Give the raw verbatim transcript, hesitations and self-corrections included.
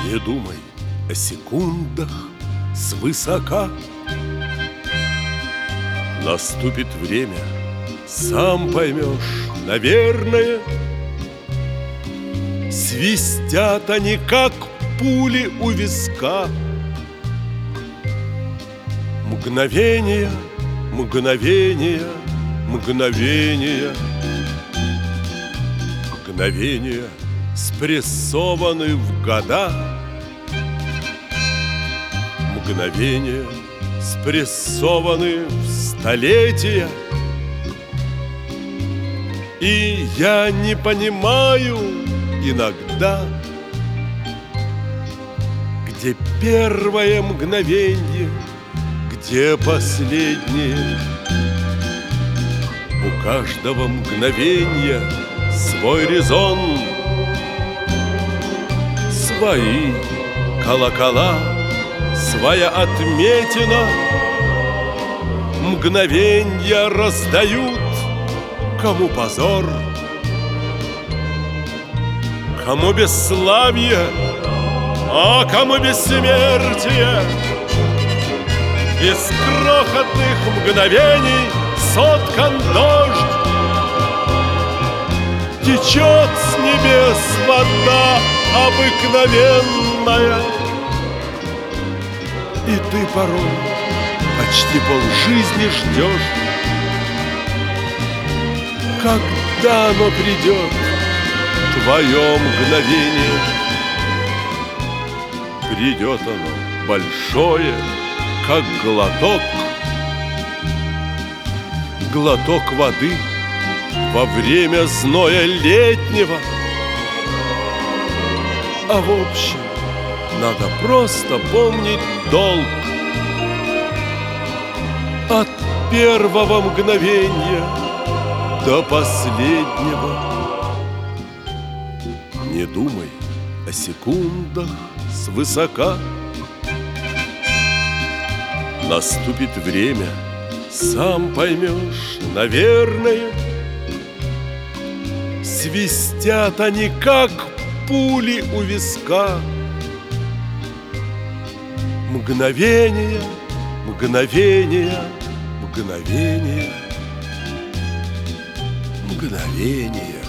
Не думай о секундах свысока. Наступит время, сам поймешь, наверное. Свистят они, как пули у виска. Мгновения, мгновения, мгновения. Мгновения спрессованы в года. Мгновения спрессованы в столетия. И я не понимаю иногда, где первое мгновенье, где последнее. У каждого мгновенья свой резон, свои колокола, своя отметина. Мгновенья раздают, кому позор, кому бесславие, а кому бессмертие. Из крохотных мгновений соткан дождь. Течет с небес вода обыкновенная. И ты порой почти полжизни ждешь, когда оно придет, твое мгновение. Придет оно большое, как глоток, глоток воды во время зноя летнего. А в общем, надо просто помнить долг. От первого мгновения до последнего. Не думай о секундах свысока. Наступит время, сам поймешь, наверное. Свистят они, как пули у виска. Мгновения, мгновения, мгновения, мгновения.